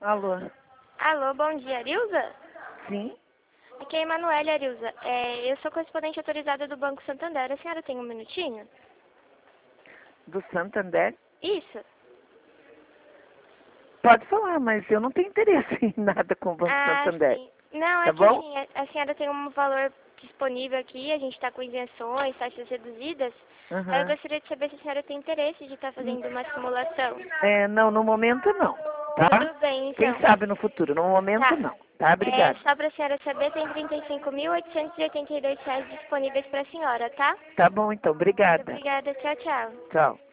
Alô? Alô, bom dia, Arilza? Sim? Aqui é a Emanuele, Arilza. Eu sou correspondente autorizada do Banco Santander. A senhora tem um minutinho? Do Santander? Isso. Pode falar, mas eu não tenho interesse em nada com o Banco Ah, Santander. sim. Não, é Tá que bom? assim, a senhora tem um valor disponível aqui, a gente está com isenções, taxas reduzidas. Aí eu Aham. gostaria de saber se a senhora tem interesse de estar fazendo uma simulação. Não, no momento não. Tá? Tudo bem, Quem então. sabe no futuro. No momento Tá. não. Tá? Obrigada. Só para a senhora saber, tem R$ 35.882 disponíveis para a senhora, tá? Tá bom então. Muito Obrigada. obrigada, tchau, tchau. Tchau.